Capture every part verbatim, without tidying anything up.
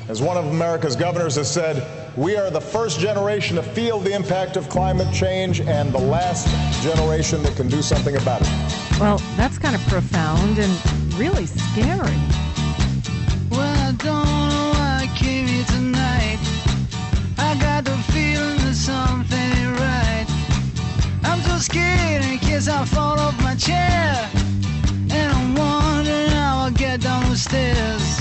As one of America's governors has said, we are the first generation to feel the impact of climate change and the last generation that can do something about it. Well, that's kind of profound and really scary. Well, I don't know why I came here tonight. I got the feeling that something ain't right. I'm so scared in case I fall off my chair. And I'm wondering how I'll get down the stairs.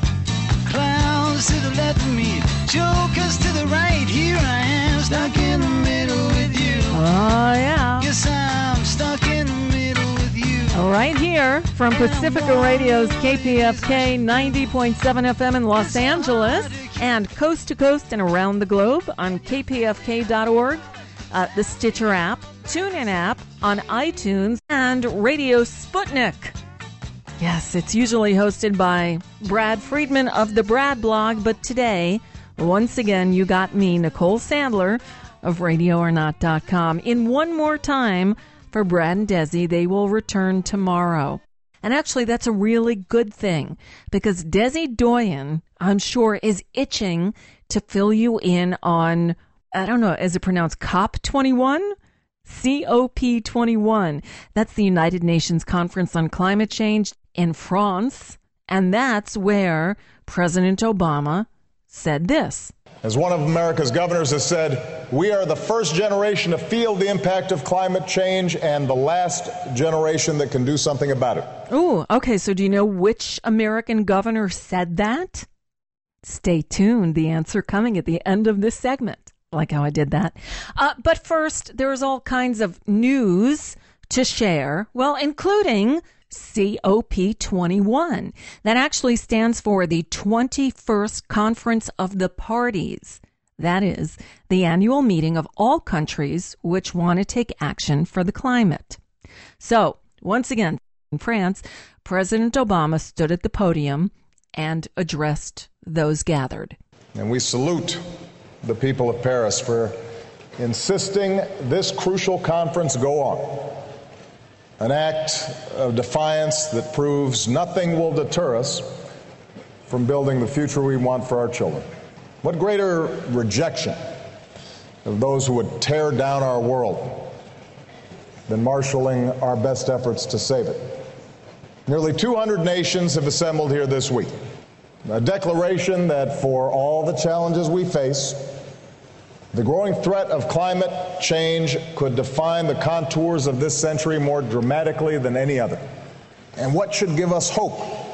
Clowns to the left of me, jokers to the right. Here I am, stuck in the middle with you. Oh, yeah. Yes, I'm stuck in the middle with you. Right here from Pacifica Radio's K P F K ninety point seven F M in Los Angeles and coast to coast and around the globe on K P F K dot org, uh, the Stitcher app, TuneIn app, on iTunes, and Radio Sputnik. Yes, it's usually hosted by Brad Friedman of the Brad Blog, but today, once again, you got me, Nicole Sandler of radio or not dot com. In one more time for Brad and Desi, they will return tomorrow. And actually, that's a really good thing, because Desi Doyen, I'm sure, is itching to fill you in on, I don't know, is it pronounced COP twenty-one? C O P twenty-one. That's the United Nations Conference on Climate Change in France, and that's where President Obama said this. As one of America's governors has said, we are the first generation to feel the impact of climate change and the last generation that can do something about it. Ooh, okay, so do you know which American governor said that? Stay tuned. The answer coming at the end of this segment. Like how I did that. Uh, but first, there's all kinds of news to share, well, including C O P twenty-one. That actually stands for the twenty-first Conference of the Parties. That is the annual meeting of all countries which want to take action for the climate. So, once again, in France, President Obama stood at the podium and addressed those gathered. And we salute the people of Paris for insisting this crucial conference go on. An act of defiance that proves nothing will deter us from building the future we want for our children. What greater rejection of those who would tear down our world than marshaling our best efforts to save it? Nearly two hundred nations have assembled here this week. A declaration that for all the challenges we face, the growing threat of climate change could define the contours of this century more dramatically than any other. And what should give us hope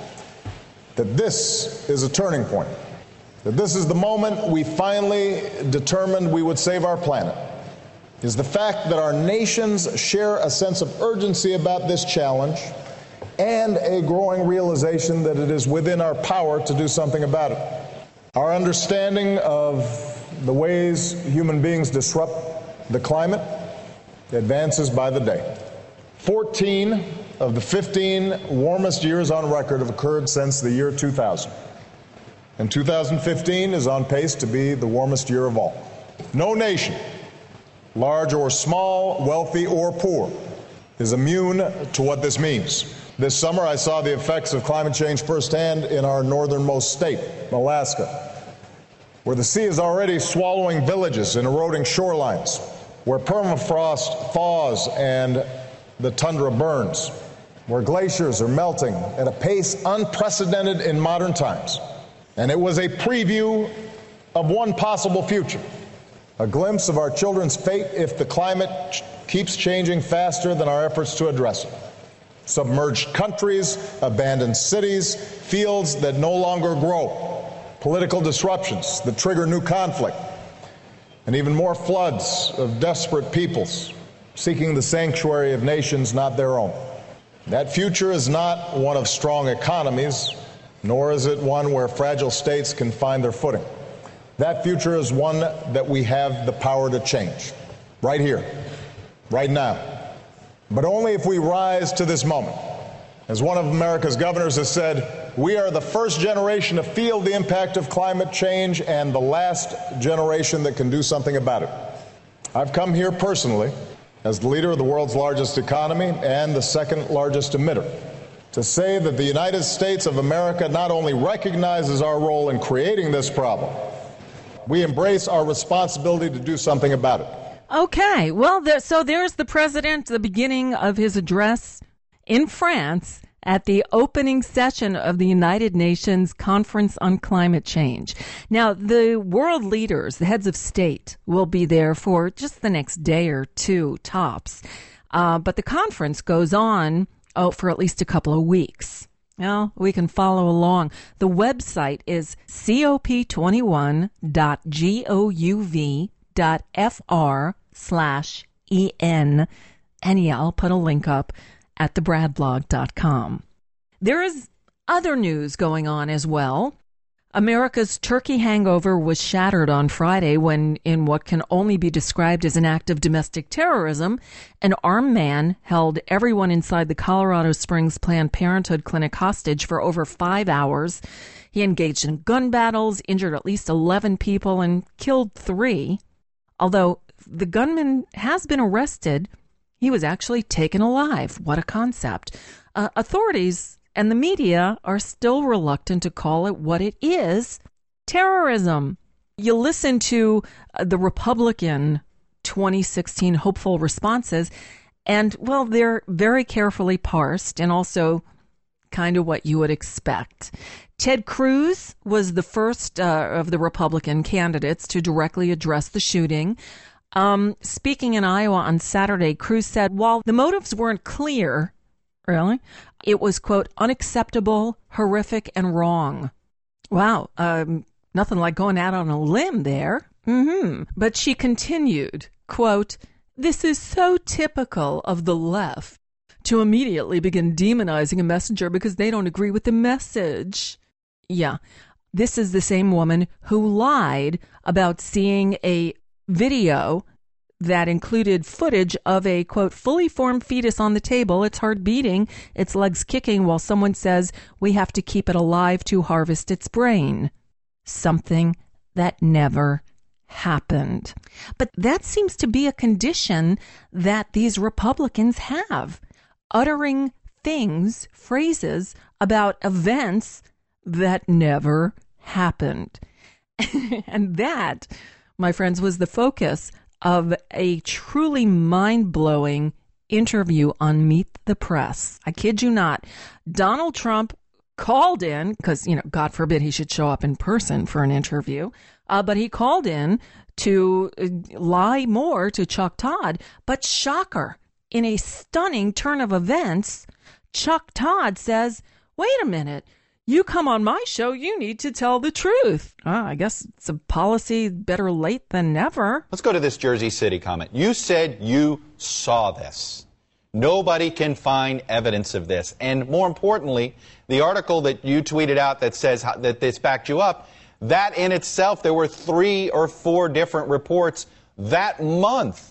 that this is a turning point, that this is the moment we finally determined we would save our planet, is the fact that our nations share a sense of urgency about this challenge and a growing realization that it is within our power to do something about it. Our understanding of the ways human beings disrupt the climate advances by the day. fourteen of the fifteen warmest years on record have occurred since the year two thousand. And two thousand fifteen is on pace to be the warmest year of all. No nation, large or small, wealthy or poor, is immune to what this means. This summer, I saw the effects of climate change firsthand in our northernmost state, Alaska, where the sea is already swallowing villages and eroding shorelines, where permafrost thaws and the tundra burns, where glaciers are melting at a pace unprecedented in modern times. And it was a preview of one possible future, a glimpse of our children's fate if the climate ch- keeps changing faster than our efforts to address it. Submerged countries, abandoned cities, fields that no longer grow, political disruptions that trigger new conflict, and even more floods of desperate peoples seeking the sanctuary of nations not their own. That future is not one of strong economies, nor is it one where fragile states can find their footing. That future is one that we have the power to change, right here, right now. But only if we rise to this moment. As one of America's governors has said, we are the first generation to feel the impact of climate change and the last generation that can do something about it. I've come here personally as the leader of the world's largest economy and the second largest emitter to say that the United States of America not only recognizes our role in creating this problem, we embrace our responsibility to do something about it. Okay, well, there, so there's the president, the beginning of his address in France at the opening session of the United Nations Conference on Climate Change. Now, the world leaders, the heads of state, will be there for just the next day or two, tops. Uh, but the conference goes on oh, for at least a couple of weeks. Well, we can follow along. The website is C O P twenty-one dot gov dot fr slash en. And yeah, I'll put a link up at the brad blog dot com. There is other news going on as well. America's turkey hangover was shattered on Friday when, in what can only be described as an act of domestic terrorism, an armed man held everyone inside the Colorado Springs Planned Parenthood clinic hostage for over five hours. He engaged in gun battles, injured at least eleven people, and killed three. Although the gunman has been arrested, he was actually taken alive. What a concept. Uh, authorities and the media are still reluctant to call it what it is, terrorism. You listen to uh, the Republican twenty sixteen hopeful responses, and, well, they're very carefully parsed and also kind of what you would expect. Ted Cruz was the first uh, of the Republican candidates to directly address the shooting. Um, speaking in Iowa on Saturday, Cruz said, while the motives weren't clear, really, it was, quote, unacceptable, horrific, and wrong. Wow, um, nothing like going out on a limb there. Mm-hmm. But she continued, quote, this is so typical of the left to immediately begin demonizing a messenger because they don't agree with the message. Yeah, this is the same woman who lied about seeing a video that included footage of a, quote, fully formed fetus on the table, its heart beating, its legs kicking, while someone says we have to keep it alive to harvest its brain. Something that never happened. But that seems to be a condition that these Republicans have, uttering things, phrases about events that never happened. And that, my friends, was the focus of a truly mind-blowing interview on Meet the Press. I kid you not. Donald Trump called in, because, you know, God forbid he should show up in person for an interview, uh, but he called in to lie more to Chuck Todd. But shocker, in a stunning turn of events, Chuck Todd says, wait a minute, you come on my show, you need to tell the truth. Oh, I guess it's a policy better late than never. Let's go to this Jersey City comment. You said you saw this. Nobody can find evidence of this. And more importantly, the article that you tweeted out that says how, that this backed you up, that in itself, there were three or four different reports that month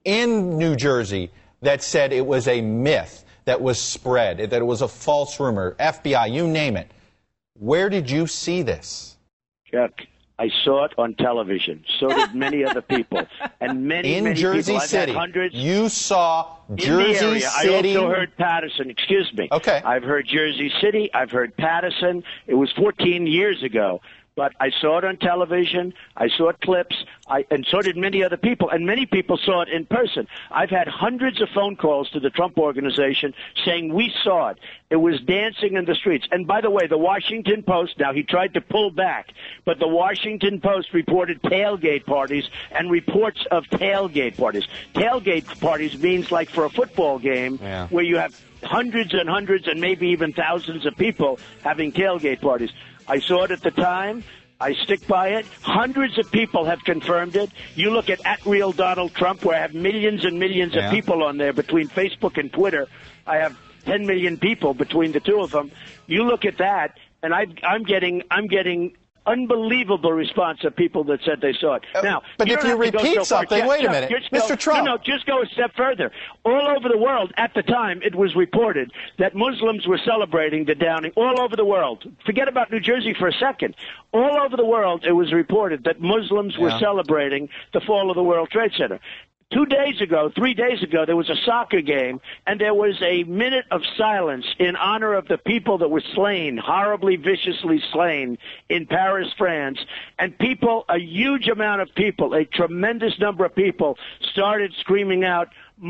in New Jersey that said it was a myth that was spread, that it was a false rumor, F B I, you name it. Where did you see this? Chuck, I saw it on television. So did many other people. And many, in many Jersey people. I've City. had hundreds. You saw Jersey in the area. City. I also heard Patterson. Excuse me. Okay. I've heard Jersey City. I've heard Patterson. It was fourteen years ago. But I saw it on television. I saw clips. I, and so did many other people. And many people saw it in person. I've had hundreds of phone calls to the Trump Organization saying we saw it. It was dancing in the streets. And by the way, the Washington Post, now he tried to pull back, but the Washington Post reported tailgate parties and reports of tailgate parties. Tailgate parties means like for a football game yeah. where you have hundreds and hundreds and maybe even thousands of people having tailgate parties. I saw it at the time. I stick by it. Hundreds of people have confirmed it. You look at at real Donald Trump, where I have millions and millions yeah. of people on there between Facebook and Twitter. I have ten million people between the two of them. You look at that, and I, I'm getting, I'm getting unbelievable response of people that said they saw it. Uh, now, but you if don't you have to go repeat so far. something, Jeff, wait a Jeff, minute, just Mister Go, Trump. No, no, just go a step further. All over the world, at the time, it was reported that Muslims were celebrating the downing. All over the world. Forget about New Jersey for a second. All over the world, it was reported that Muslims were Yeah. celebrating the fall of the World Trade Center. Two days ago, three days ago, there was a soccer game, and there was a minute of silence in honor of the people that were slain, horribly, viciously slain in Paris, France. And people, a huge amount of people, a tremendous number of people, started screaming out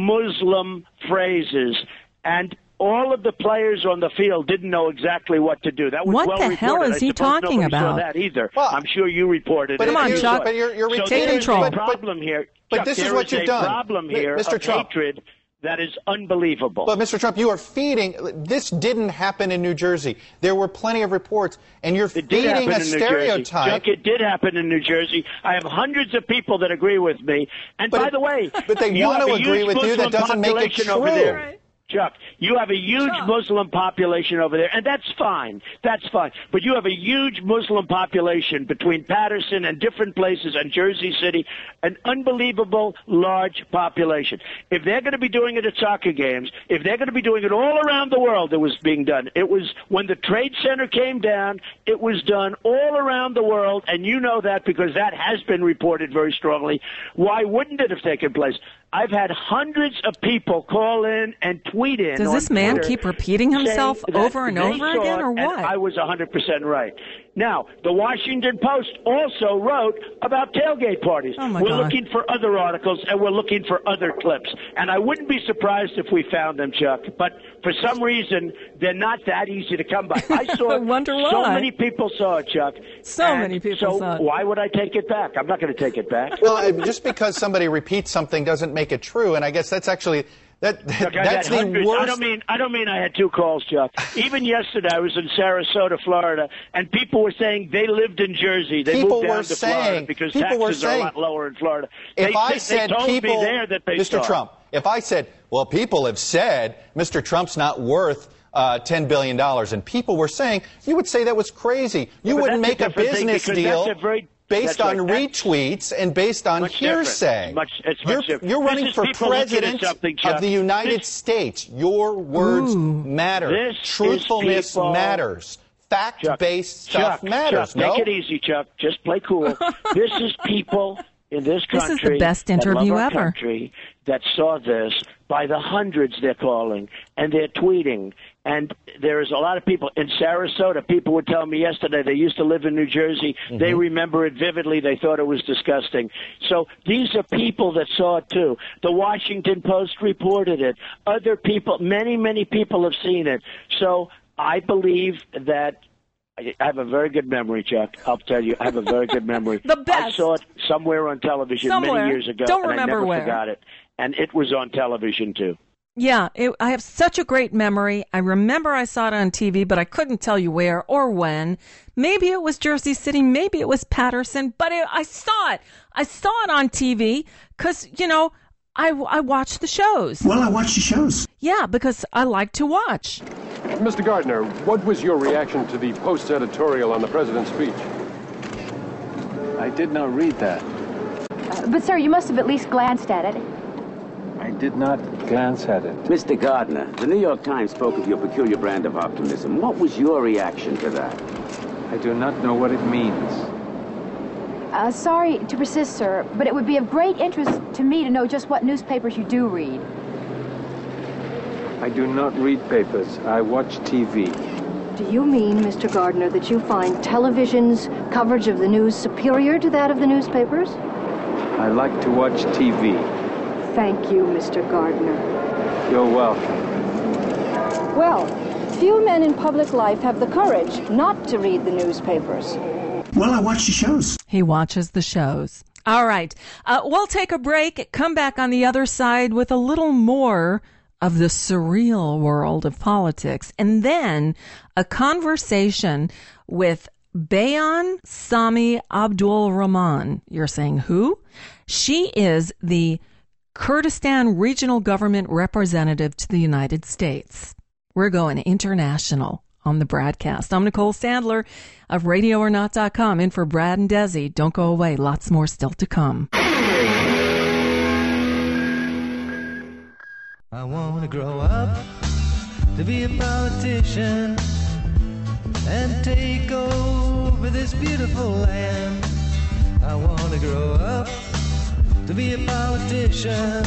Muslim phrases. And all of the players on the field didn't know exactly what to do. That was what well the reported. hell is I he suppose talking nobody about? Saw that either. Well, I'm sure you reported but it. Come on, Chuck. But you're, you're so Take there's control. a problem here. But Chuck, this is there what is you've a done. problem here Mister of Trump. hatred that is unbelievable. But, Mister Trump, you are feeding. This didn't happen in New Jersey. There were plenty of reports, and you're It did feeding happen a in New Jersey. stereotype. Chuck, it did happen in New Jersey. I have hundreds of people that agree with me. And But by it- the way, but they you want have to a agree huge with you. That Muslim doesn't make it population true. over there. Right. Chuck, you have a huge Chuck. Muslim population over there, and that's fine. That's fine. But you have a huge Muslim population between Patterson and different places and Jersey City, an unbelievable large population. If they're going to be doing it at soccer games, if they're going to be doing it all around the world, it was being done. It was when the Trade Center came down, it was done all around the world, and you know that because that has been reported very strongly. Why wouldn't it have taken place? I've had hundreds of people call in and tweet in. Does on this man Twitter keep repeating himself saying that over and they over saw again, it, or and what? I was one hundred percent right. Now, the Washington Post also wrote about tailgate parties. Oh, my we're God. looking for other articles, and we're looking for other clips. And I wouldn't be surprised if we found them, Chuck. But for some reason, they're not that easy to come by. I saw I wonder so why. many people saw it, Chuck. So and many people so saw it. why would I take it back? I'm not going to take it back. Well, uh, just because somebody repeats something doesn't make it true, and I guess that's actually that. that Chuck, I that's had the hundreds. worst. I don't mean I don't mean I had two calls, Chuck. Even yesterday, I was in Sarasota, Florida, and people were saying they lived in Jersey. They People moved down were to saying- Florida because people were taxes are a saying- lot lower in Florida. If they, I they, said they told people, me there that they Mister saw it. Trump, if I said, well, people have said Mister Trump's not worth uh, ten billion dollars, and people were saying, you would say that was crazy. You Yeah, but wouldn't that's make a a different thing business because deal that's a very- based that's on right. retweets and based on Much different. hearsay. Much- it's you're, much different. you're This running is for people looking at president something, Chuck. of the United This- States. Your words Ooh. matter. This is Truthfulness people- matters. Fact-based Chuck, stuff matters. Chuck, no? take it easy, Chuck. Just play cool. This is people in this This country. is the best that interview love our ever. Country that saw this by the hundreds. They're calling and they're tweeting. And there is a lot of people in Sarasota. People would tell me yesterday they used to live in New Jersey. Mm-hmm. They remember it vividly. They thought it was disgusting. So these are people that saw it too. The Washington Post reported it. Other people, many, many people have seen it. So I believe that I have a very good memory, Chuck. I'll tell you, I have a very good memory. The best. I saw it somewhere on television Somewhere. many years ago, Don't and I remember never where. forgot it. And it was on television too. Yeah, it, I have such a great memory. I remember I saw it on T V, but I couldn't tell you where or when. Maybe it was Jersey City, maybe it was Patterson, but it, I saw it. I saw it on T V because, you know, I, I watch the shows. Well, I watch the shows. Yeah, because I like to watch. Mister Gardner, what was your reaction to the Post's editorial on the president's speech? I did not read that. Uh, but, sir, you must have at least glanced at it. I did not glance at it. Mister Gardner, the New York Times spoke of your peculiar brand of optimism. What was your reaction to that? I do not know what it means. Uh, sorry to persist, sir, but it would be of great interest to me to know just what newspapers you do read. I do not read papers. I watch T V. Do you mean, Mister Gardner, that you find television's coverage of the news superior to that of the newspapers? I like to watch T V. Thank you, Mister Gardner. You're welcome. Well, few men in public life have the courage not to read the newspapers. Well, I watch the shows. He watches the shows. All right. Uh, we'll take a break, come back on the other side with a little more of the surreal world of politics, and then a conversation with Bayan Sami Abdul Rahman. You're saying who? She is the Kurdistan Regional Government Representative to the United States. We're going international on the broadcast. I'm Nicole Sandler of radio or not dot com, in for Brad and Desi. Don't go away. Lots more still to come. I want to grow up to be a politician and take over this beautiful land. I want to grow up to be a politician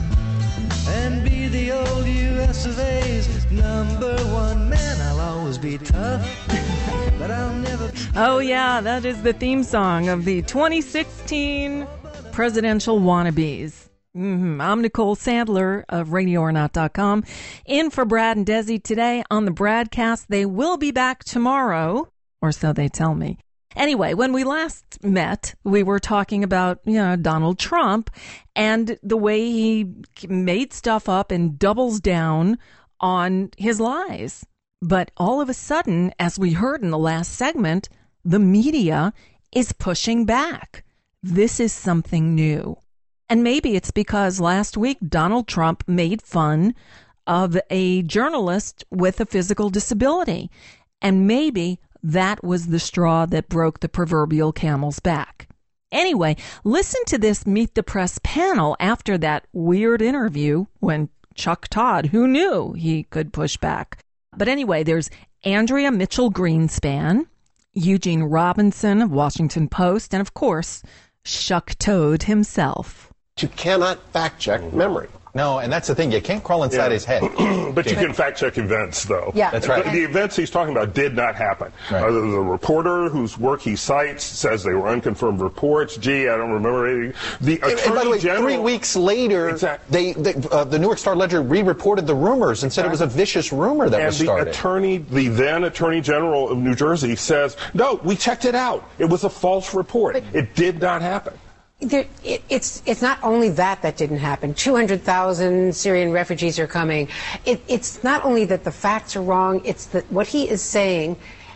and be the old U S of A's number one man. I'll always be tough, but I'll never... Oh, yeah, that is the theme song of the twenty sixteen presidential wannabes. Mm-hmm. I'm Nicole Sandler of radio or not dot com. In for Brad and Desi today on the Bradcast. They will be back tomorrow, or so they tell me. Anyway, when we last met, we were talking about, you know, Donald Trump and the way he made stuff up and doubles down on his lies. But all of a sudden, as we heard in the last segment, the media is pushing back. This is something new. And maybe it's because last week Donald Trump made fun of a journalist with a physical disability. And maybe that was the straw that broke the proverbial camel's back. Anyway, listen to this Meet the Press panel after that weird interview when Chuck Todd, who knew he could push back. But anyway, there's Andrea Mitchell Greenspan, Eugene Robinson of Washington Post, and of course, Chuck Todd himself. You cannot fact-check memory. No, and that's the thing. You can't crawl inside Yeah. his head. But you can fact-check events, though. Yeah. That's right. The, the events he's talking about did not happen. Right. Uh, the, the reporter whose work he cites says they were unconfirmed reports. Gee, I don't remember anything. The And, Attorney and by the way, General... three weeks later, Exactly. they, they uh, the Newark Star-Ledger re-reported the rumors and said it was a vicious rumor that and was the started. attorney, the then Attorney General of New Jersey says, no, we checked it out. It was a false report. But- it did not happen. There, it, it's it's not only that that didn't happen. two hundred thousand Syrian refugees are coming. It, it's not only that the facts are wrong. It's that what he is saying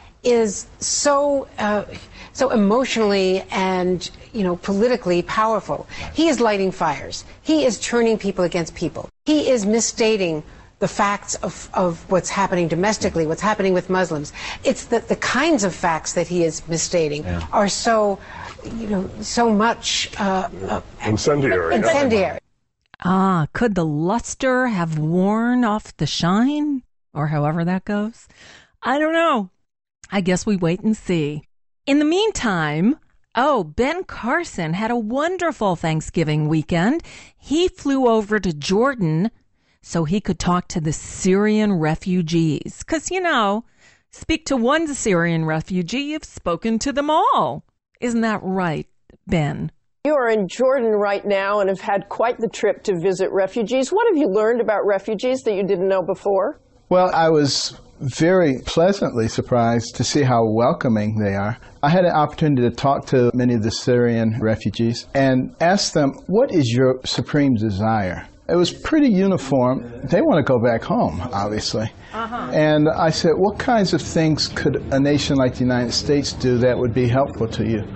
is so uh, so emotionally and you know politically powerful. He is lighting fires. He is turning people against people. He is misstating the facts of, of what's happening domestically, what's happening with Muslims. It's that the kinds of facts that he is misstating Yeah. are so, you know, so much uh, uh, Incendiary. incendiary. Ah, could the luster have worn off the shine? Or however that goes? I don't know. I guess we wait and see. In the meantime, oh, Ben Carson had a wonderful Thanksgiving weekend. He flew over to Jordan so he could talk to the Syrian refugees. Because, you know, speak to one Syrian refugee, you've spoken to them all. Isn't that right, Ben? You are in Jordan right now and have had quite the trip to visit refugees. What have you learned about refugees that you didn't know before? Well, I was very pleasantly surprised to see how welcoming they are. I had an opportunity to talk to many of the Syrian refugees and ask them, what is your supreme desire? It was pretty uniform. They want to go back home, obviously. Uh-huh. And I said, what kinds of things could a nation like the United States do that would be helpful to you?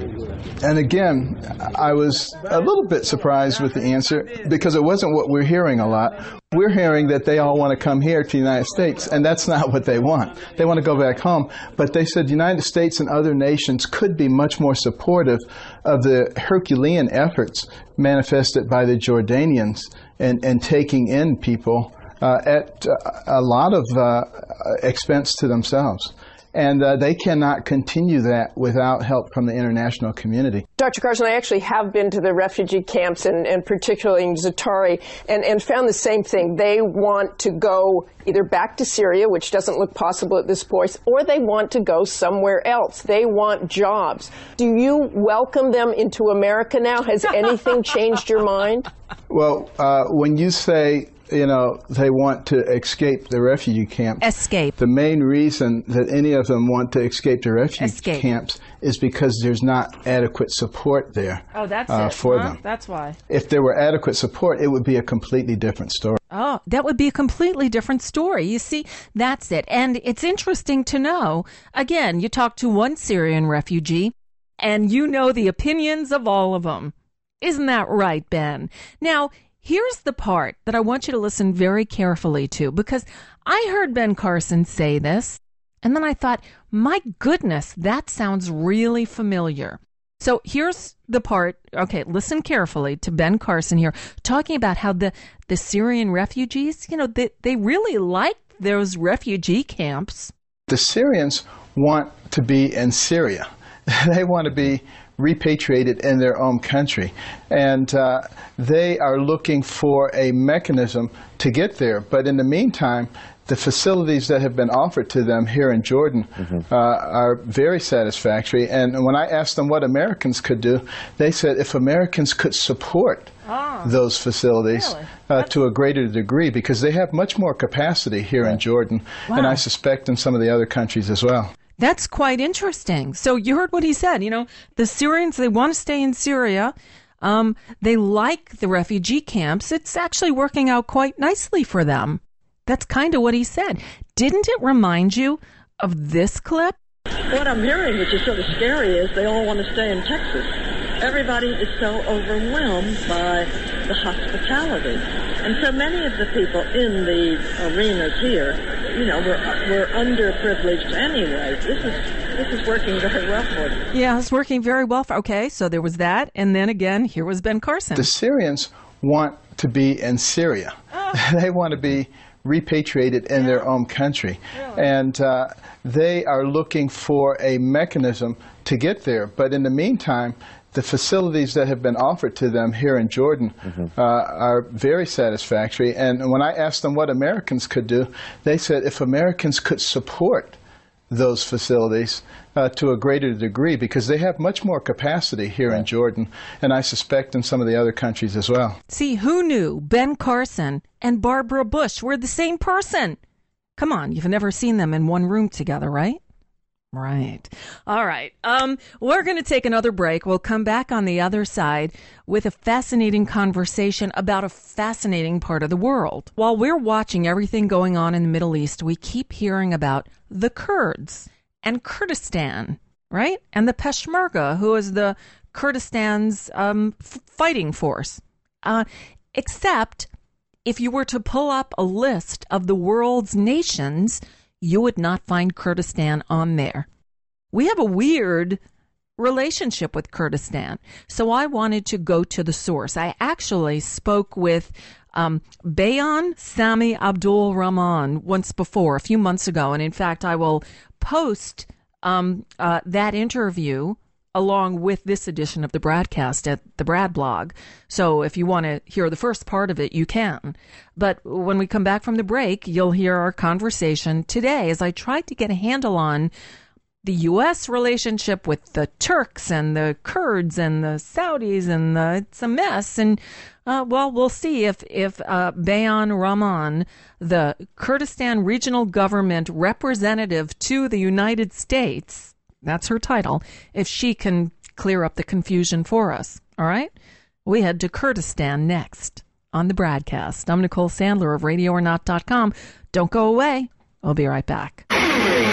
And again, I was a little bit surprised with the answer because it wasn't what we're hearing a lot. We're hearing that they all want to come here to the United States, and that's not what they want. They want to go back home. But they said the United States and other nations could be much more supportive of the Herculean efforts manifested by the Jordanians in, in taking in people uh, at uh, a lot of uh, expense to themselves. And uh, they cannot continue that without help from the international community. Doctor Carson, I actually have been to the refugee camps, and, and particularly in Za'atari, and, and found the same thing. They want to go either back to Syria, which doesn't look possible at this point, or they want to go somewhere else. They want jobs. Do you welcome them into America now? Has anything changed your mind? Well, uh, when you say, you know, they want to escape the refugee camps. Escape. The main reason that any of them want to escape the refugee Escape. camps is because there's not adequate support there Oh, that's uh, it. for huh? them. That's why. If there were adequate support, it would be a completely different story. Oh, that would be a completely different story. You see, that's it. And it's interesting to know, again, you talk to one Syrian refugee, and you know the opinions of all of them. Isn't that right, Ben? Now, here's the part that I want you to listen very carefully to, because I heard Ben Carson say this, and then I thought, my goodness, that sounds really familiar. So here's the part, okay, listen carefully to Ben Carson here, talking about how the, the Syrian refugees, you know, they, they really like those refugee camps. The Syrians want to be in Syria. They want to be repatriated in their own country. And uh, they are looking for a mechanism to get there. But in the meantime, the facilities that have been offered to them here in Jordan mm-hmm. uh, are very satisfactory. And when I asked them what Americans could do, they said if Americans could support oh, those facilities really? uh, to a greater degree, because they have much more capacity here right. in Jordan, wow. and I suspect in some of the other countries as well. That's quite interesting. So you heard what he said. You know, the Syrians, they want to stay in Syria. Um, they like the refugee camps. It's actually working out quite nicely for them. That's kind of what he said. Didn't it remind you of this clip? What I'm hearing, which is sort of scary, is they all want to stay in Texas. Everybody is so overwhelmed by the hospitality. And so many of the people in the arenas here, you know, we're, we're underprivileged anyway. This is this is working very well for them. Yeah, it's working very well for, okay, so there was that. And then again, here was Ben Carson. The Syrians want to be in Syria. Oh. They want to be repatriated in yeah. their own country. Really? And uh, they are looking for a mechanism to get there. But in the meantime, the facilities that have been offered to them here in Jordan mm-hmm. uh, are very satisfactory. And when I asked them what Americans could do, they said if Americans could support those facilities uh, to a greater degree, because they have much more capacity here right. in Jordan, and I suspect in some of the other countries as well. See, who knew Ben Carson and Barbara Bush were the same person? Come on, you've never seen them in one room together, right? Right. All right. Um, we're going to take another break. We'll come back on the other side with a fascinating conversation about a fascinating part of the world. While we're watching everything going on in the Middle East, we keep hearing about the Kurds and Kurdistan, right? And the Peshmerga, who is the Kurdistan's um, f- fighting force. Uh, except if you were to pull up a list of the world's nations, you would not find Kurdistan on there. We have a weird relationship with Kurdistan. So I wanted to go to the source. I actually spoke with um, Bayan Sami Abdul Rahman once before, a few months ago. And in fact, I will post um, uh, that interview along with this edition of the Bradcast at the Brad blog. So if you want to hear the first part of it, you can. But when we come back from the break, you'll hear our conversation today as I tried to get a handle on the U S relationship with the Turks and the Kurds and the Saudis, and the, it's a mess. And, uh, well, we'll see if, if uh, Bayan Rahman, the Kurdistan Regional Government representative to the United States, that's her title, if she can clear up the confusion for us. All right? We head to Kurdistan next on the Bradcast. I'm Nicole Sandler of radio or not dot com. Don't go away. I'll be right back. Yeah,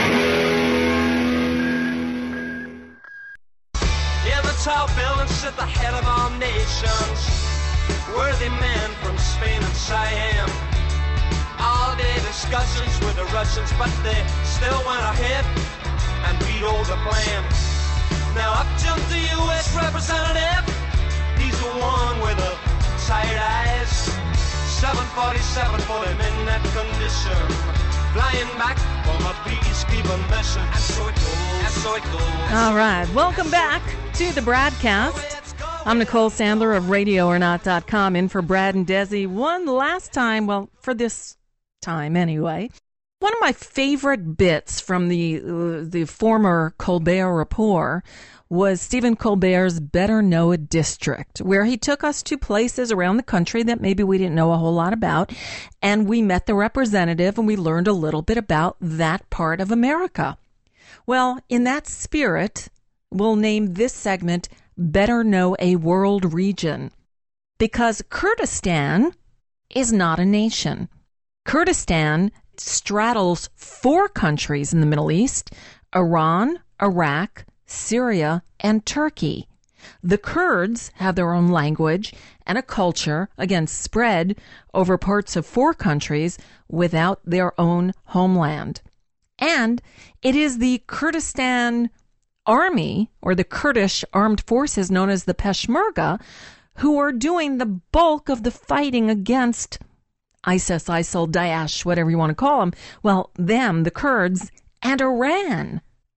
the tall buildings sit the head of all nations. Worthy men from Spain and Siam. All day discussions with the Russians, but they still went ahead and vetoed the plan. Now up jumped the U S representative. He's the one with the tired eyes. seven forty-seven for him in that condition. Flying back from a peacekeeping mission. And so it goes, and so it goes. All right, welcome back to the Bradcast. I'm Nicole Sandler of radio or not dot com, in for Brad and Desi one last time, well, for this time anyway. One of my favorite bits from the uh, the former Colbert Report was Stephen Colbert's Better Know a District, where he took us to places around the country that maybe we didn't know a whole lot about, and we met the representative and we learned a little bit about that part of America. Well, in that spirit, we'll name this segment Better Know a World Region, because Kurdistan is not a nation. Kurdistan straddles four countries in the Middle East: Iran, Iraq, Syria, and Turkey. The Kurds have their own language and a culture, again, spread over parts of four countries without their own homeland. And it is the Kurdistan Army, or the Kurdish armed forces known as the Peshmerga, who are doing the bulk of the fighting against ISIS, ISIL, Daesh, whatever you want to call them. Well, them, the Kurds, and Iran.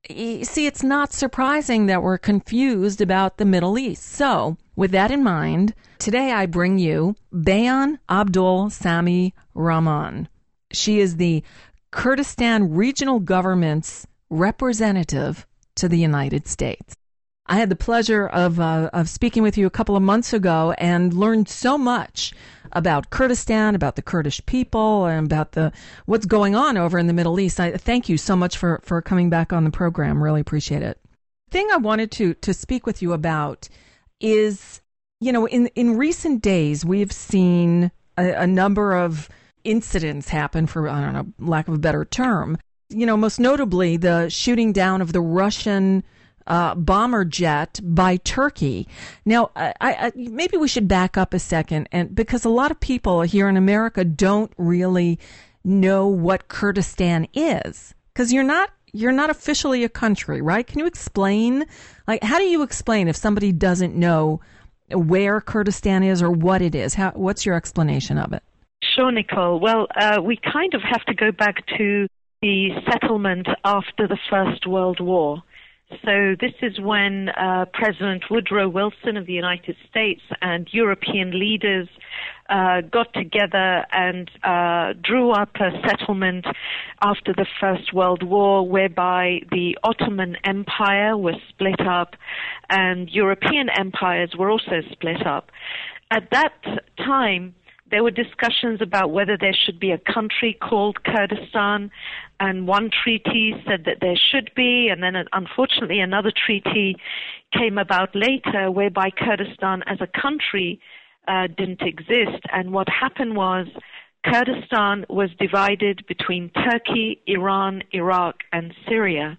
you see, it's not surprising that we're confused about the Middle East. So, with that in mind, today I bring you Bayan Abdul Sami Rahman. She is the Kurdistan Regional Government's representative to the United States. I had the pleasure of uh, of speaking with you a couple of months ago and learned so much about Kurdistan, about the Kurdish people, and about the what's going on over in the Middle East. I thank you so much for, for coming back on the program. Really appreciate it. The thing I wanted to to speak with you about is, you know, in in recent days we've seen a, a number of incidents happen, for I don't know, lack of a better term. You know, most notably the shooting down of the Russian Uh, bomber jet by Turkey. Now, I, I, maybe we should back up a second, and because a lot of people here in America don't really know what Kurdistan is, because you're not you're not officially a country, right? Can you explain? Like, how do you explain if somebody doesn't know where Kurdistan is or what it is? How, what's your explanation of it? Sure, Nicole. Well, uh, we kind of have to go back to the settlement after the First World War. So this is when uh, President Woodrow Wilson of the United States and European leaders uh, got together and uh, drew up a settlement after the First World War whereby the Ottoman Empire was split up and European empires were also split up. At that time, there were discussions about whether there should be a country called Kurdistan, and one treaty said that there should be, and then unfortunately another treaty came about later whereby Kurdistan as a country uh, didn't exist. And what happened was Kurdistan was divided between Turkey, Iran, Iraq, and Syria.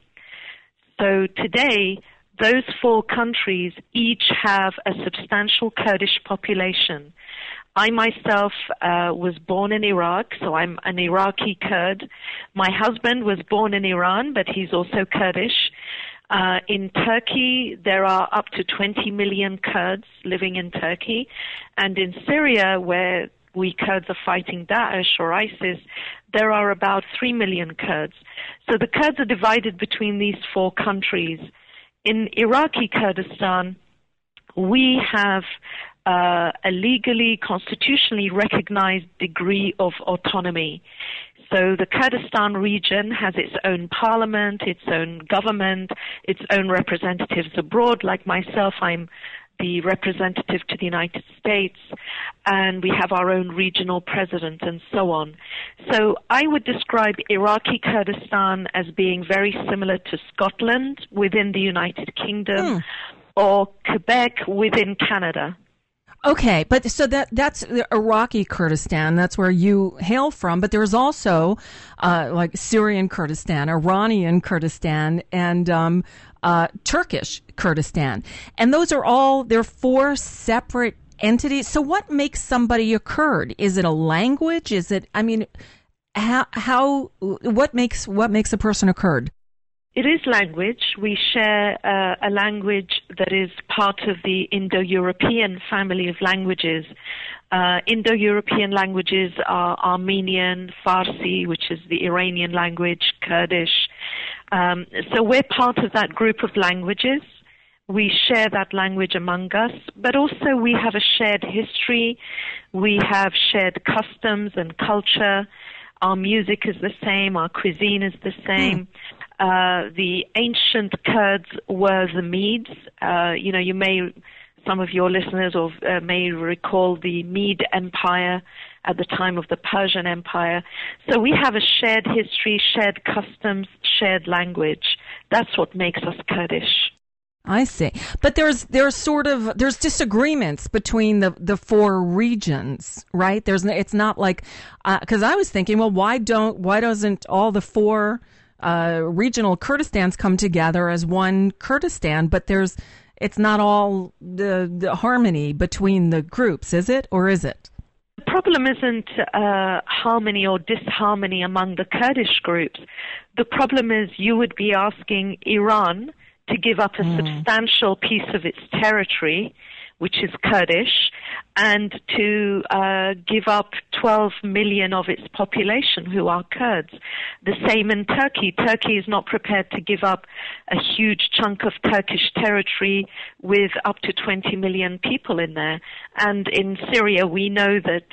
So today, those four countries each have a substantial Kurdish population. I myself uh, was born in Iraq, so I'm an Iraqi Kurd. My husband was born in Iran, but he's also Kurdish. Uh, in Turkey, there are up to twenty million Kurds living in Turkey. And in Syria, where we Kurds are fighting Daesh or ISIS, there are about three million Kurds. So the Kurds are divided between these four countries. In Iraqi Kurdistan, we have Uh, a legally, constitutionally recognized degree of autonomy. So the Kurdistan region has its own parliament, its own government, its own representatives abroad. Like myself, I'm the representative to the United States, and we have our own regional president and so on. So I would describe Iraqi Kurdistan as being very similar to Scotland within the United Kingdom mm. or Quebec within Canada. Okay, but so that that's the Iraqi Kurdistan. That's where you hail from. But there's also uh, like Syrian Kurdistan, Iranian Kurdistan, and um, uh, Turkish Kurdistan. And those are all, they're four separate entities. So what makes somebody a Kurd? Is it a language? Is it, I mean, how, how what makes what makes a person a Kurd? It is language. We share uh, a language that is part of the Indo-European family of languages. Uh, Indo-European languages are Armenian, Farsi, which is the Iranian language, Kurdish. Um, so we're part of that group of languages. We share that language among us, but also we have a shared history. We have shared customs and culture. Our music is the same. Our cuisine is the same. Mm. Uh, the ancient Kurds were the Medes. Uh, you know, you may, some of your listeners or, uh, may recall the Mede Empire at the time of the Persian Empire. So we have a shared history, shared customs, shared language. That's what makes us Kurdish. I see. But there's there's sort of there's disagreements between the, the four regions, right? There's it's not like because uh, I was thinking, well, why don't why doesn't all the four uh, regional Kurdistans come together as one Kurdistan? But there's it's not all the, the harmony between the groups, is it, or is it? The problem isn't uh, harmony or disharmony among the Kurdish groups. The problem is you would be asking Iran to give up a mm. substantial piece of its territory, which is Kurdish, and to uh, give up twelve million of its population who are Kurds. The same in Turkey. Turkey is not prepared to give up a huge chunk of Turkish territory with up to twenty million people in there. And in Syria, we know that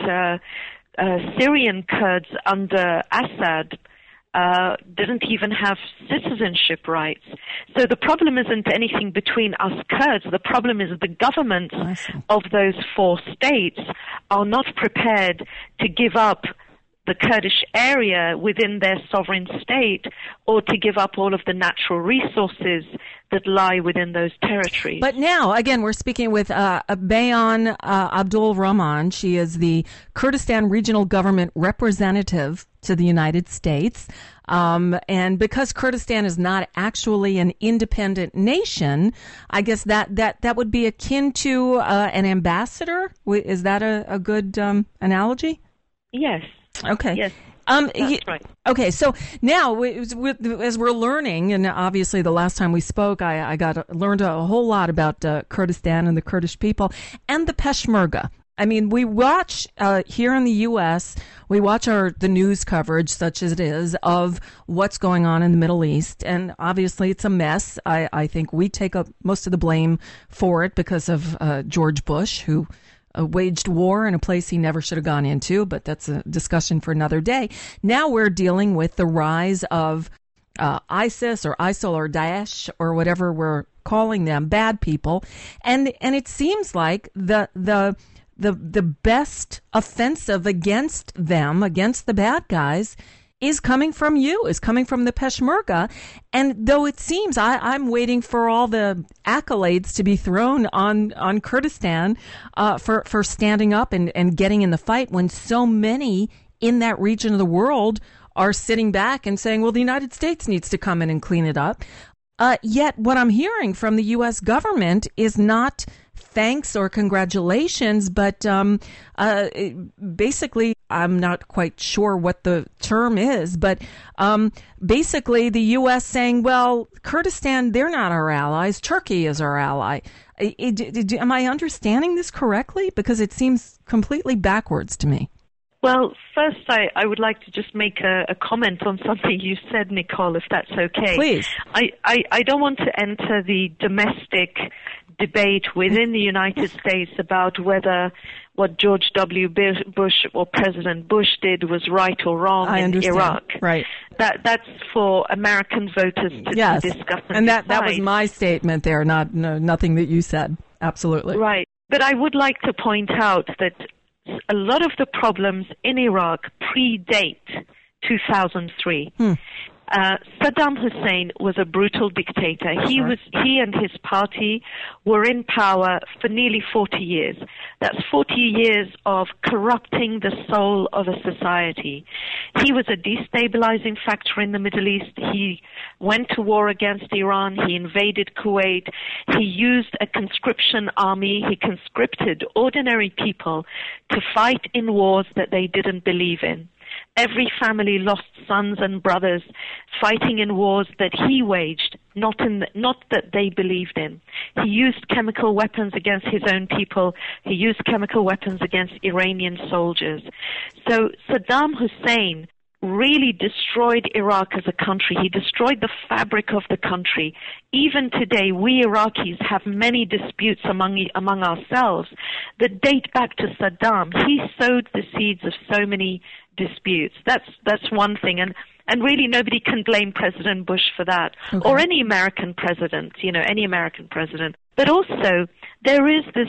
uh, uh, Syrian Kurds under Assad Uh, didn't even have citizenship rights. So the problem isn't anything between us Kurds. The problem is the governments of those four states are not prepared to give up the Kurdish area within their sovereign state or to give up all of the natural resources that lie within those territories. But now, again, we're speaking with uh, Bayan uh, Abdul Rahman. She is the Kurdistan Regional Government Representative to the United States. Um, and because Kurdistan is not actually an independent nation, I guess that, that, that would be akin to uh, an ambassador. Is that a, a good um, analogy? Yes. Okay. Yes. Um, That's he, right. Okay, so now we, we, as we're learning, and obviously the last time we spoke, I, I got learned a whole lot about uh, Kurdistan and the Kurdish people and the Peshmerga. I mean, we watch uh, here in the U S, we watch our the news coverage, such as it is, of what's going on in the Middle East, and obviously it's a mess. I, I think we take up most of the blame for it because of uh, George Bush, who Uh, waged war in a place he never should have gone into, but that's a discussion for another day. Now we're dealing with the rise of uh, ISIS or ISIL or Daesh or whatever we're calling them, bad people, and and it seems like the the the the best offensive against them, against the bad guys, is coming from you, is coming from the Peshmerga. And though it seems I, I'm waiting for all the accolades to be thrown on, on Kurdistan uh, for, for standing up and, and getting in the fight when so many in that region of the world are sitting back and saying, well, the United States needs to come in and clean it up. Uh, yet what I'm hearing from the U S government is not thanks or congratulations, but um, uh, basically, I'm not quite sure what the term is, but um, basically the U S saying, well, Kurdistan, they're not our allies. Turkey is our ally. It, it, it, am I understanding this correctly? Because it seems completely backwards to me. Well, first, I, I would like to just make a, a comment on something you said, Nicole, if that's okay. Please. I, I, I don't want to enter the domestic debate within the United States about whether what George W. Bush or President Bush did was right or wrong I in understand. Iraq. Right. That that's for American voters to, yes. to discuss. And, and that, decide. that was my statement there, not no, nothing that you said. Absolutely. Right. But I would like to point out that a lot of the problems in Iraq predate two thousand three. Hmm. Uh, Saddam Hussein was a brutal dictator. He sure. was, he and his party were in power for nearly forty years. That's forty years of corrupting the soul of a society. He was a destabilizing factor in the Middle East. He went to war against Iran. He invaded Kuwait. He used a conscription army. He conscripted ordinary people to fight in wars that they didn't believe in. Every family lost sons and brothers fighting in wars that he waged, not in the, not that they believed in. He used chemical weapons against his own people. He used chemical weapons against Iranian soldiers. So Saddam Hussein really destroyed Iraq as a country. He destroyed the fabric of the country. Even today, we Iraqis have many disputes among among ourselves that date back to Saddam. He sowed the seeds of so many disputes. That's that's one thing, and and really nobody can blame President Bush for that, okay. or any American president. You know, any American president. But also, there is this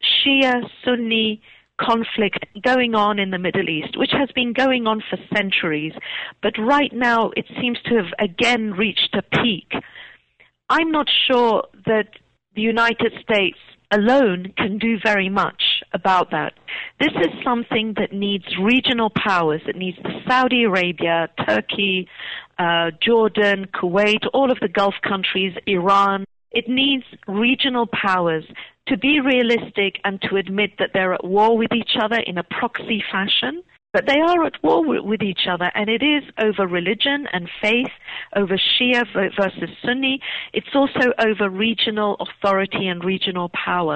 Shia-Sunni conflict going on in the Middle East, which has been going on for centuries, but right now it seems to have again reached a peak. I'm not sure that the United States alone can do very much about that. This is something that needs regional powers. It needs the Saudi Arabia, Turkey, uh, Jordan, Kuwait, all of the Gulf countries, Iran. It needs regional powers to be realistic and to admit that they're at war with each other in a proxy fashion. But they are at war with each other, and it is over religion and faith, over Shia versus Sunni. It's also over regional authority and regional power.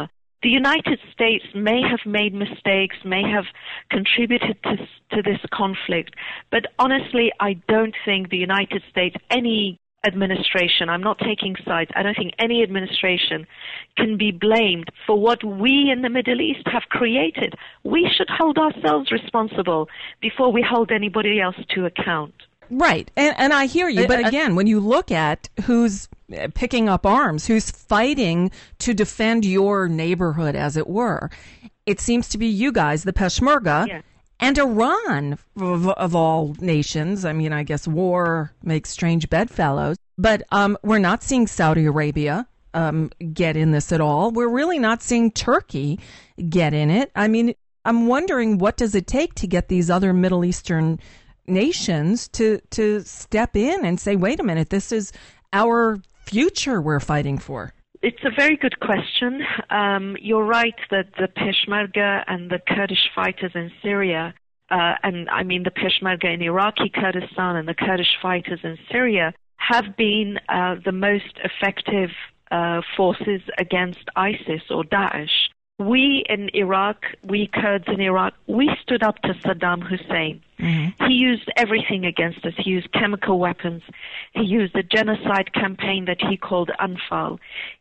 The United States may have made mistakes, may have contributed to, to this conflict, but honestly, I don't think the United States, any administration, I'm not taking sides, I don't think any administration can be blamed for what we in the Middle East have created. We should hold ourselves responsible before we hold anybody else to account. Right, and, and I hear you, but Uh, again, when you look at who's picking up arms, who's fighting to defend your neighborhood, as it were, it seems to be you guys, the Peshmerga, Yeah. and Iran, of, of all nations. I mean, I guess war makes strange bedfellows, but um, we're not seeing Saudi Arabia um, get in this at all. We're really not seeing Turkey get in it. I mean, I'm wondering, what does it take to get these other Middle Eastern nations to to step in and say, wait a minute, this is our future we're fighting for? It's a very good question. Um, you're right that the Peshmerga and the Kurdish fighters in Syria, uh, and I mean the Peshmerga in Iraqi Kurdistan and the Kurdish fighters in Syria, have been uh, the most effective uh, forces against ISIS or Daesh. We in Iraq, we Kurds in Iraq, we stood up to Saddam Hussein. Mm-hmm. He used everything against us. He used chemical weapons. He used a genocide campaign that he called Anfal.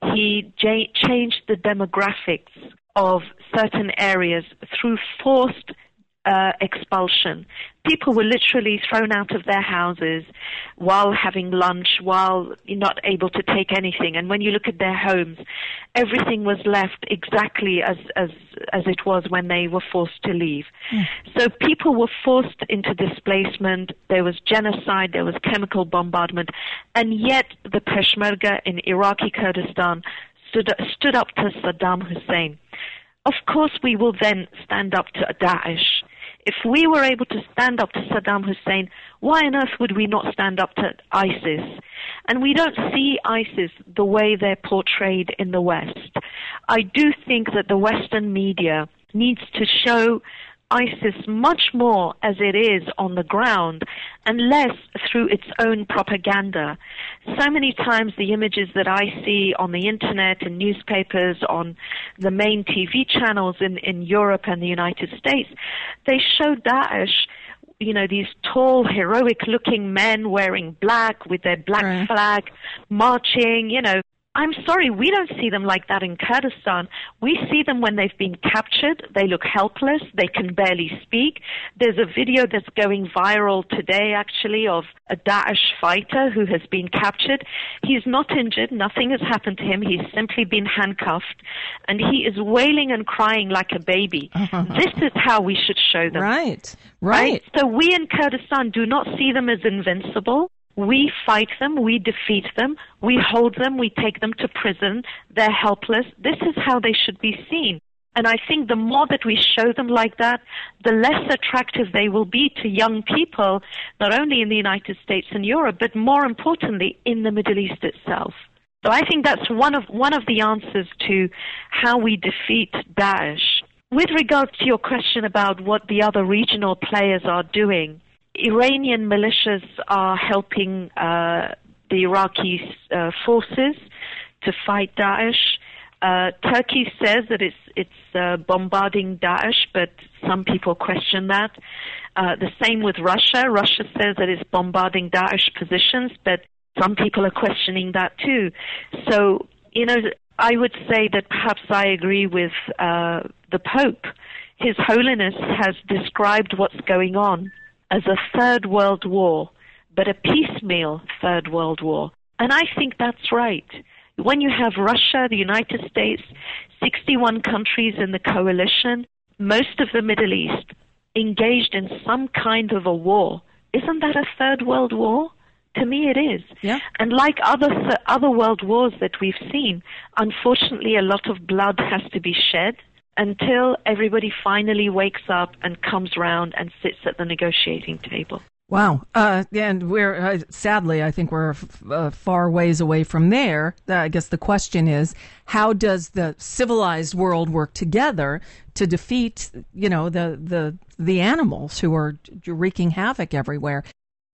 He j- changed the demographics of certain areas through forced uh, expulsion. People were literally thrown out of their houses while having lunch, while not able to take anything. And when you look at their homes, everything was left exactly as as as it was when they were forced to leave. Mm. So people were forced into displacement. There was genocide. There was chemical bombardment. And yet the Peshmerga in Iraqi Kurdistan stood, stood up to Saddam Hussein. Of course, we will then stand up to Daesh. If we were able to stand up to Saddam Hussein, why on earth would we not stand up to ISIS? And we don't see ISIS the way they're portrayed in the West. I do think that the Western media needs to show ISIS much more as it is on the ground and less through its own propaganda. So many times the images that I see on the internet and newspapers, on the main T V channels in, in Europe and the United States, they show Daesh, you know, these tall, heroic-looking men wearing black with their black right. flag, marching, you know. I'm sorry, we don't see them like that in Kurdistan. We see them when they've been captured. They look helpless. They can barely speak. There's a video that's going viral today, actually, of a Daesh fighter who has been captured. He's not injured. Nothing has happened to him. He's simply been handcuffed. And he is wailing and crying like a baby. This is how we should show them. Right, right. right? So we in Kurdistan do not see them as invincible. We fight them, we defeat them, we hold them, we take them to prison, they're helpless. This is how they should be seen. And I think the more that we show them like that, the less attractive they will be to young people, not only in the United States and Europe, but more importantly, in the Middle East itself. So I think that's one of one of the answers to how we defeat Daesh. With regards to your question about what the other regional players are doing, Iranian militias are helping uh, the Iraqi uh, forces to fight Daesh. Uh, Turkey says that it's it's uh, bombarding Daesh, but some people question that. Uh, the same with Russia. Russia says that it's bombarding Daesh positions, but some people are questioning that too. So, you know, I would say that perhaps I agree with uh, the Pope. His Holiness has described what's going on as a third world war, but a piecemeal third world war. And I think that's right. When you have Russia, the United States, sixty-one countries in the coalition, most of the Middle East engaged in some kind of a war, isn't that a third world war? To me, it is. Yeah. And like other th- other world wars that we've seen, unfortunately, a lot of blood has to be shed until everybody finally wakes up and comes round and sits at the negotiating table. Wow. Uh, and we're, uh, sadly, I think we're f- uh, far ways away from there. Uh, I guess the question is, how does the civilized world work together to defeat, you know, the, the, the animals who are wreaking havoc everywhere?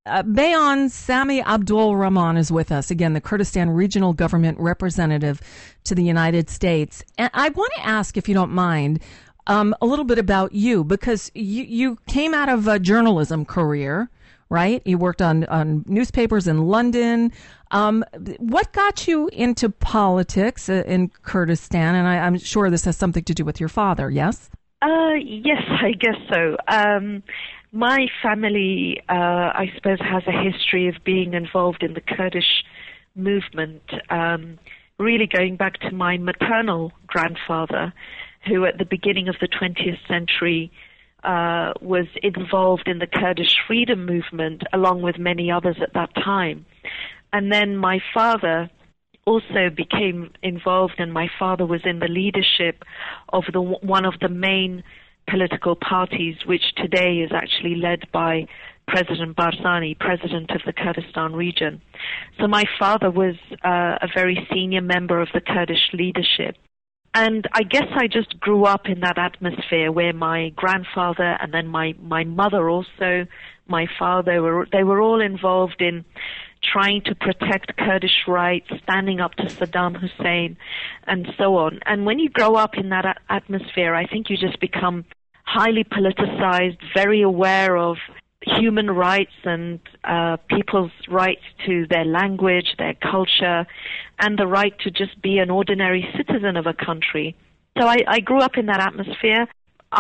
Uh, Beyan Sami Abdul Rahman is with us, again, the Kurdistan Regional Government Representative to the United States. And I want to ask, if you don't mind, um, a little bit about you, because you, you came out of a journalism career, right? You worked on, on newspapers in London. Um, what got you into politics in Kurdistan? And I, I'm sure this has something to do with your father, yes? Uh, yes, I guess so. Um, my family, uh, I suppose, has a history of being involved in the Kurdish movement, um, really going back to my maternal grandfather, who at the beginning of the twentieth century uh, was involved in the Kurdish freedom movement, along with many others at that time. And then my father also became involved, and my father was in the leadership of the one of the main political parties, which today is actually led by President Barzani, president of the Kurdistan region. So my father was uh, a very senior member of the Kurdish leadership. And I guess I just grew up in that atmosphere where my grandfather and then my, my mother also, my father, were, they were all involved in trying to protect Kurdish rights, standing up to Saddam Hussein, and so on. And when you grow up in that a- atmosphere, I think you just become highly politicized, very aware of human rights and uh, people's rights to their language, their culture, and the right to just be an ordinary citizen of a country. So I, I grew up in that atmosphere.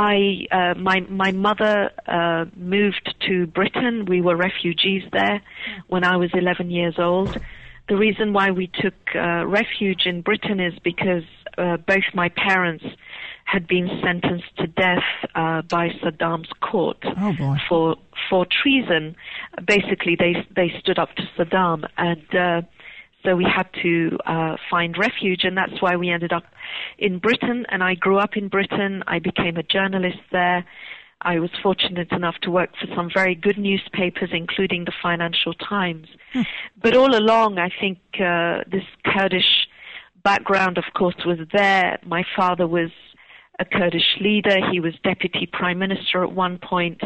I, uh, my, my mother uh, moved to Britain. We were refugees there when I was eleven years old. The reason why we took uh, refuge in Britain is because uh, both my parents had been sentenced to death uh, by Saddam's court oh boy. for for treason. Basically, they they stood up to Saddam, and uh, so we had to uh, find refuge, and that's why we ended up in Britain. And I grew up in Britain. I became a journalist there. I was fortunate enough to work for some very good newspapers, including the Financial Times. Hmm. But all along, I think uh, this Kurdish background, of course, was there. My father was a Kurdish leader. He was deputy prime minister at one point.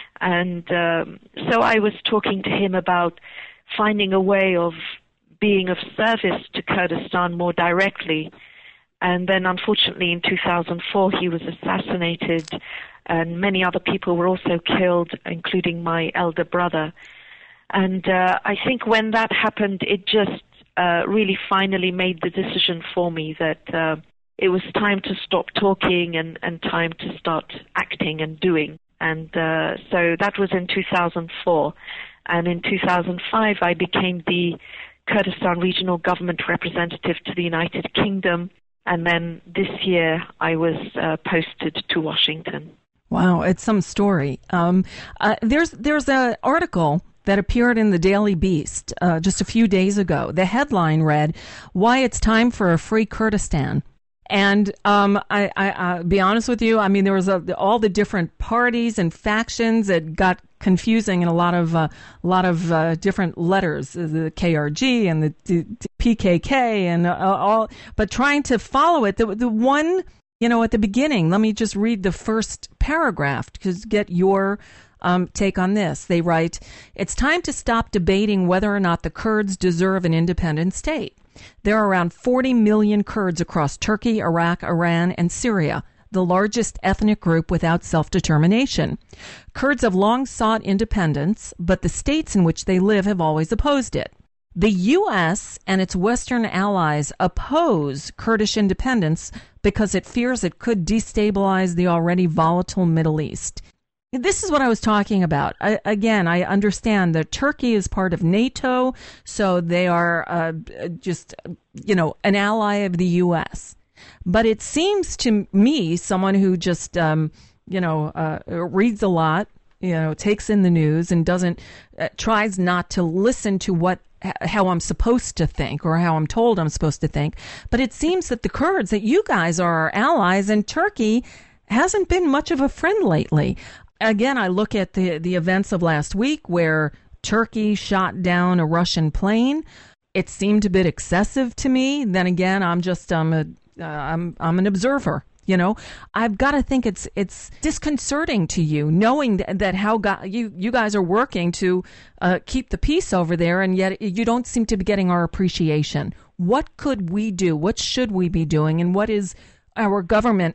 And um, so I was talking to him about finding a way of being of service to Kurdistan more directly. And then, unfortunately, in two thousand four, he was assassinated, and many other people were also killed, including my elder brother. And uh, I think when that happened, it just uh, really finally made the decision for me that uh, it was time to stop talking and, and time to start acting and doing. And uh, so that was in two thousand four. And in two thousand five, I became the Kurdistan Regional Government Representative to the United Kingdom. And then this year, I was uh, posted to Washington. Wow, it's some story. Um, uh, there's there's an article that appeared in the Daily Beast uh, just a few days ago. The headline read, "Why It's Time for a Free Kurdistan." And um, I, I, I'll be honest with you, I mean, there was a, all the different parties and factions. It got confusing in a lot of uh, a lot of uh, different letters, the K R G and the, the P K K and uh, all. But trying to follow it, the, the one, you know, at the beginning, let me just read the first paragraph to get your um, take on this. They write, "It's time to stop debating whether or not the Kurds deserve an independent state. There are around forty million Kurds across Turkey, Iraq, Iran, and Syria, the largest ethnic group without self-determination. Kurds have long sought independence, but the states in which they live have always opposed it. The U S and its Western allies oppose Kurdish independence because it fears it could destabilize the already volatile Middle East." This is what I was talking about. I, again, I understand that Turkey is part of NATO, so they are uh, just, you know, an ally of the U S. But it seems to me, someone who just, um, you know, uh, reads a lot, you know, takes in the news and doesn't, uh, tries not to listen to what, how I'm supposed to think or how I'm told I'm supposed to think. But it seems that the Kurds, that you guys are our allies, and Turkey hasn't been much of a friend lately. Again, I look at the, the events of last week where Turkey shot down a Russian plane. It seemed a bit excessive to me. Then again, I'm just I'm a uh, I'm I'm an observer. You know, I've got to think it's it's disconcerting to you, knowing that, that how go- you you guys are working to uh, keep the peace over there, and yet you don't seem to be getting our appreciation. What could we do? What should we be doing? And what is our government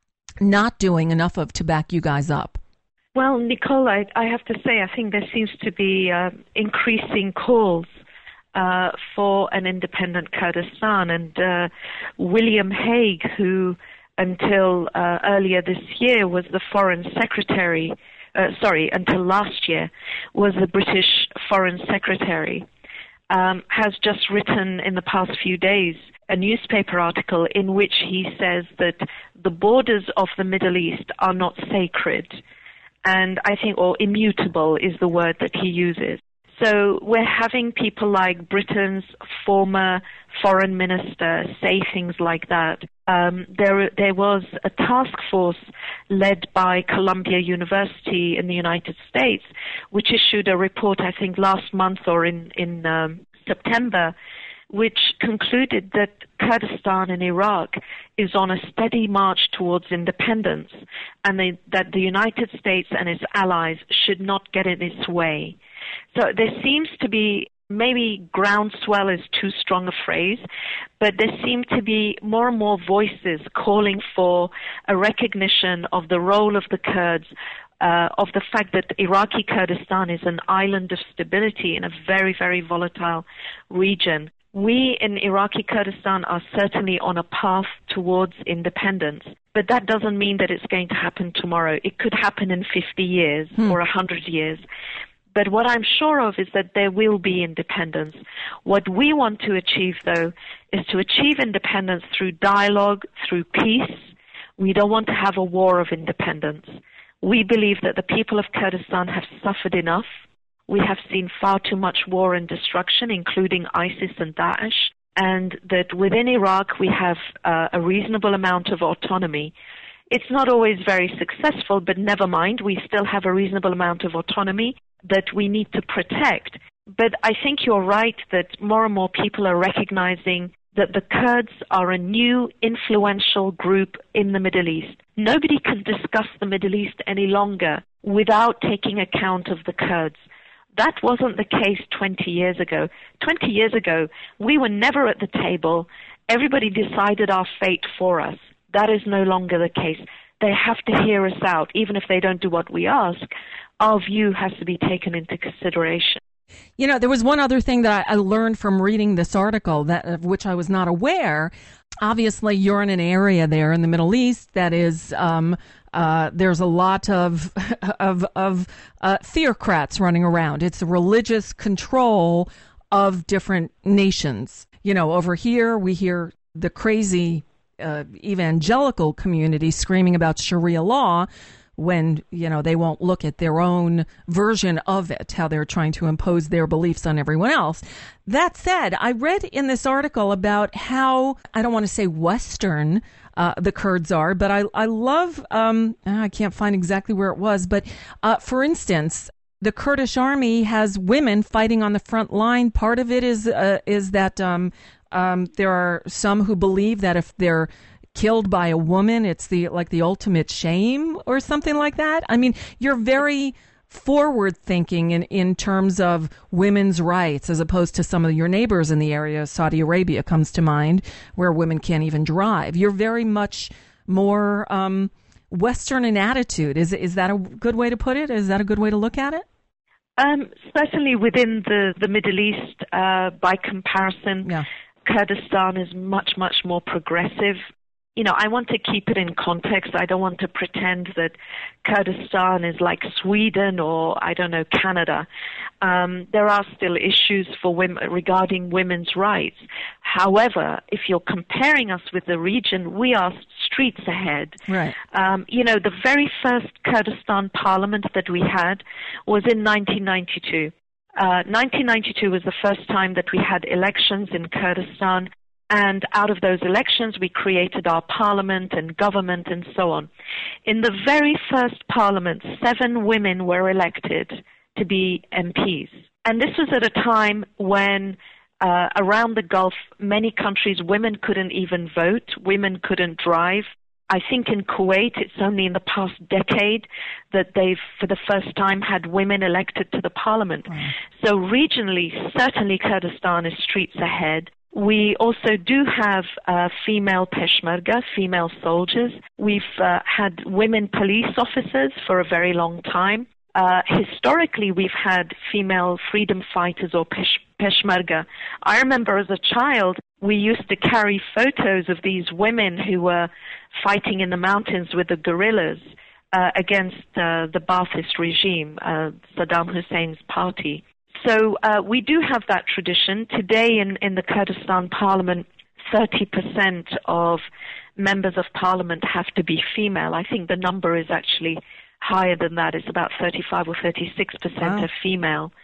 not doing enough of to back you guys up? Well, Nicole, I, I have to say, I think there seems to be uh, increasing calls uh, for an independent Kurdistan. And uh, William Hague, who until uh, earlier this year was the Foreign Secretary, uh, sorry, until last year was the British Foreign Secretary, um, has just written in the past few days a newspaper article in which he says that the borders of the Middle East are not sacred. And I think, or immutable is the word that he uses. So we're having people like Britain's former foreign minister say things like that. Um, there, there was a task force led by Columbia University in the United States, which issued a report, I think, last month or in, in um, September, which concluded that Kurdistan in Iraq is on a steady march towards independence, and they, that the United States and its allies should not get in its way. So there seems to be, maybe groundswell is too strong a phrase, but there seem to be more and more voices calling for a recognition of the role of the Kurds, uh, of the fact that Iraqi Kurdistan is an island of stability in a very, very volatile region. We in Iraqi Kurdistan are certainly on a path towards independence, but that doesn't mean that it's going to happen tomorrow. It could happen in fifty years hmm. or one hundred years. But what I'm sure of is that there will be independence. What we want to achieve, though, is to achieve independence through dialogue, through peace. We don't want to have a war of independence. We believe that the people of Kurdistan have suffered enough. We have seen far too much war and destruction, including ISIS and Daesh, and that within Iraq we have uh, a reasonable amount of autonomy. It's not always very successful, but never mind, we still have a reasonable amount of autonomy that we need to protect. But I think you're right that more and more people are recognizing that the Kurds are a new influential group in the Middle East. Nobody can discuss the Middle East any longer without taking account of the Kurds. That wasn't the case twenty years ago. twenty years ago, we were never at the table. Everybody decided our fate for us. That is no longer the case. They have to hear us out. Even if they don't do what we ask, our view has to be taken into consideration. You know, there was one other thing that I learned from reading this article, that of which I was not aware. Obviously, you're in an area there in the Middle East that is, um, uh, there's a lot of of, of uh, theocrats running around. It's a religious control of different nations. You know, over here we hear the crazy uh, evangelical community screaming about Sharia law, when, you know, they won't look at their own version of it, how they're trying to impose their beliefs on everyone else. That said, I read in this article about how, I don't want to say Western uh, the Kurds are, but I, I love, um, I can't find exactly where it was, but uh, for instance, the Kurdish army has women fighting on the front line. Part of it is uh, is that um, um, there are some who believe that if they're killed by a woman, it's the like the ultimate shame or something like that. I mean, you're very forward thinking in, in terms of women's rights, as opposed to some of your neighbors in the area. Saudi Arabia comes to mind, where women can't even drive. You're very much more um, Western in attitude. Is is that a good way to put it? Is that a good way to look at it? Um, certainly within the, the Middle East, uh, by comparison, yeah. Kurdistan is much, much more progressive. You know, I want to keep it in context. I don't want to pretend that Kurdistan is like Sweden or, I don't know, Canada. Um, there are still issues for women regarding women's rights. However, if you're comparing us with the region, we are streets ahead. Right. Um, you know, the very first Kurdistan parliament that we had was in nineteen ninety-two. Uh, nineteen ninety-two was the first time that we had elections in Kurdistan. And out of those elections, we created our parliament and government and so on. In the very first parliament, seven women were elected to be M Ps. And this was at a time when uh, around the Gulf, many countries, women couldn't even vote, women couldn't drive. I think in Kuwait, it's only in the past decade that they've, for the first time, had women elected to the parliament. Wow. So regionally, certainly Kurdistan is streets ahead. We also do have uh, female Peshmerga, female soldiers. We've uh, had women police officers for a very long time. Uh, historically, we've had female freedom fighters or pesh- Peshmerga. I remember as a child, we used to carry photos of these women who were fighting in the mountains with the guerrillas uh, against uh, the Ba'athist regime, uh, Saddam Hussein's party. So uh, we do have that tradition. Today in, in the Kurdistan parliament, thirty percent of members of parliament have to be female. I think the number is actually higher than that. It's about thirty-five or thirty-six percent wow. are female.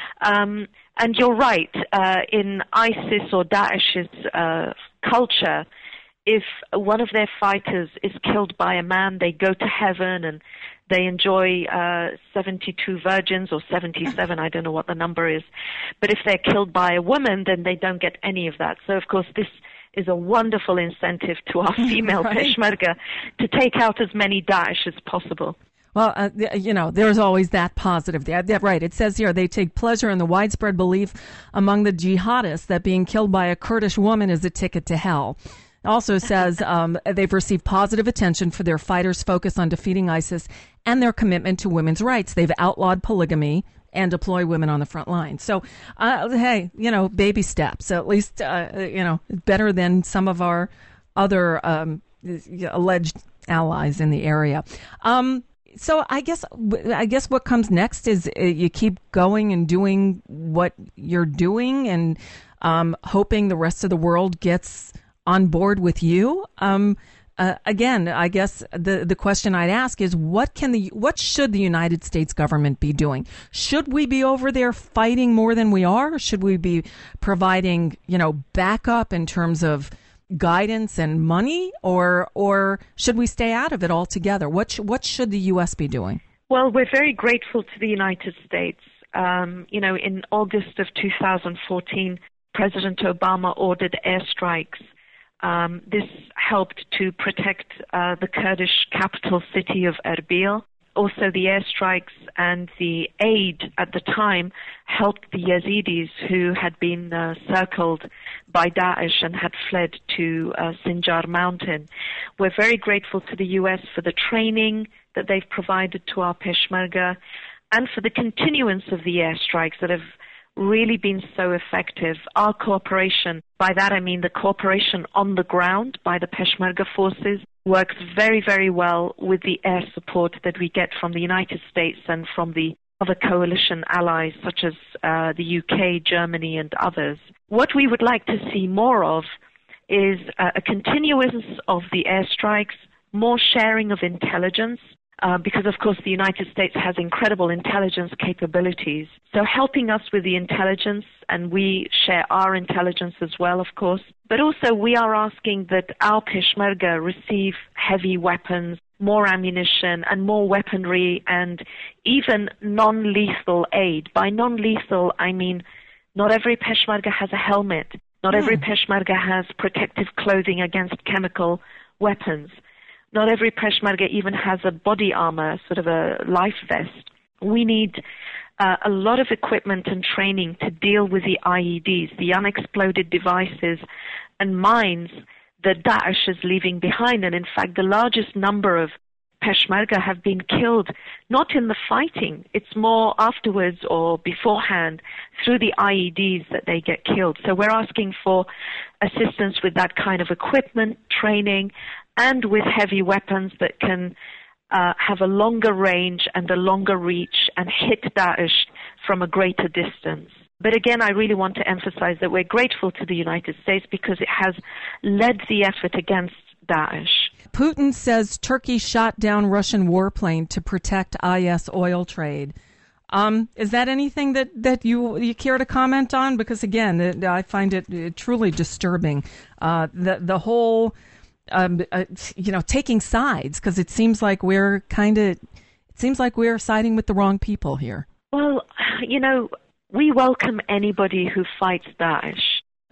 Um, and you're right, uh, in ISIS or Daesh's uh, culture, if one of their fighters is killed by a man, they go to heaven and they enjoy uh, seventy-two virgins or seventy-seven, I don't know what the number is. But if they're killed by a woman, then they don't get any of that. So, of course, this is a wonderful incentive to our female right. Peshmerga to take out as many Daesh as possible. Well, uh, you know, there's always that positive. Yeah, right. It says here they take pleasure in the widespread belief among the jihadists that being killed by a Kurdish woman is a ticket to hell. It also says um, they've received positive attention for their fighters' focus on defeating ISIS and their commitment to women's rights. They've outlawed polygamy and deploy women on the front line. So, uh, hey, you know, baby steps. At least, uh, you know, better than some of our other um, alleged allies in the area. Um, so I guess I guess what comes next is uh, you keep going and doing what you're doing and um, hoping the rest of the world gets on board with you. Um, uh, again, I guess the the question I'd ask is what can the what should the United States government be doing? Should we be over there fighting more than we are? Should we be providing, you know, backup in terms of guidance and money, or or should we stay out of it altogether? What sh- what should the U S be doing? Well, we're very grateful to the United States. Um, you know, in August of two thousand fourteen, President Obama ordered airstrikes. Um, this helped to protect uh, the Kurdish capital city of Erbil. Also, the airstrikes and the aid at the time helped the Yazidis who had been uh, circled by Daesh and had fled to uh, Sinjar Mountain. We're very grateful to the U S for the training that they've provided to our Peshmerga and for the continuance of the airstrikes that have really been so effective. Our cooperation, by that I mean the cooperation on the ground by the Peshmerga forces, works very, very well with the air support that we get from the United States and from the other coalition allies such as uh, the U K, Germany, and others. What we would like to see more of is uh, a continuance of the airstrikes, more sharing of intelligence, Uh, because, of course, the United States has incredible intelligence capabilities. So helping us with the intelligence, and we share our intelligence as well, of course. But also we are asking that our Peshmerga receive heavy weapons, more ammunition, and more weaponry, and even non-lethal aid. By non-lethal, I mean not every Peshmerga has a helmet. Not mm. every Peshmerga has protective clothing against chemical weapons. Not every Peshmerga even has a body armor, sort of a life vest. We need uh, a lot of equipment and training to deal with the I E Ds, the unexploded devices and mines that Daesh is leaving behind. And in fact, the largest number of Peshmerga have been killed, not in the fighting. It's more afterwards or beforehand through the I E Ds that they get killed. So we're asking for assistance with that kind of equipment, training, and with heavy weapons that can uh, have a longer range and a longer reach and hit Daesh from a greater distance. But again, I really want to emphasize that we're grateful to the United States because it has led the effort against Daesh. Putin says Turkey shot down Russian warplane to protect I S oil trade. Um, is that anything that, that you you care to comment on? Because again, I find it truly disturbing. Uh, the the whole Um, uh, you know, taking sides, because it seems like we're kind of, it seems like we're siding with the wrong people here. Well, you know, we welcome anybody who fights Daesh,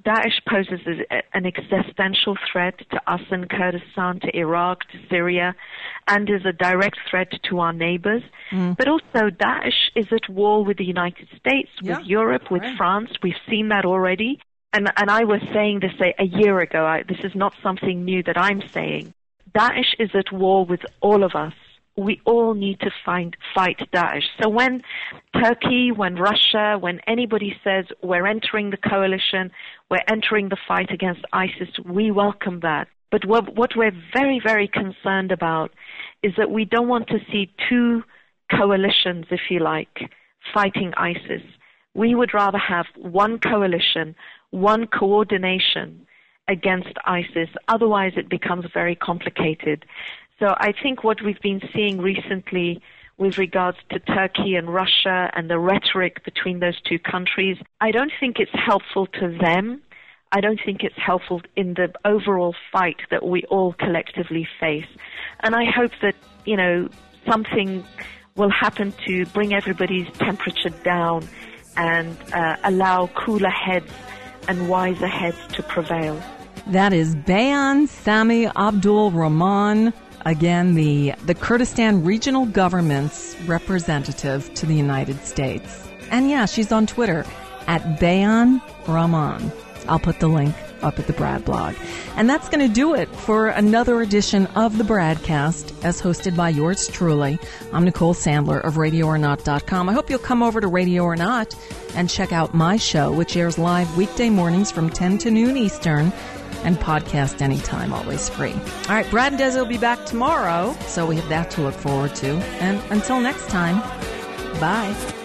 Daesh poses an existential threat to us in Kurdistan, to Iraq, to Syria, and is a direct threat to our neighbors. Mm. But also Daesh is at war with the United States, yeah, with Europe, with right. France. We've seen that already. And, and I was saying this a, a year ago. I, this is not something new that I'm saying. Daesh is at war with all of us. We all need to find, fight Daesh. So when Turkey, when Russia, when anybody says we're entering the coalition, we're entering the fight against ISIS, we welcome that. But what, what we're very, very concerned about is that we don't want to see two coalitions, if you like, fighting ISIS. We would rather have one coalition, one coordination against ISIS. Otherwise, it becomes very complicated. So I think what we've been seeing recently with regards to Turkey and Russia and the rhetoric between those two countries, I don't think it's helpful to them. I don't think it's helpful in the overall fight that we all collectively face. And I hope that, you know, something will happen to bring everybody's temperature down and uh, allow cooler heads and wiser heads to prevail. That is Bayan Sami Abdul Rahman, again, the, the Kurdistan Regional Government's representative to the United States. And yeah, she's on Twitter at Bayan Rahman. I'll put the link up at the Brad blog. And that's going to do it for another edition of the Bradcast, as hosted by yours truly. I'm Nicole Sandler of radio or not dot com. I hope you'll come over to Radio or Not and check out my show, which airs live weekday mornings from ten to noon Eastern, and podcast anytime, always free. All right, Brad and Desi will be back tomorrow, so we have that to look forward to. And until next time, bye.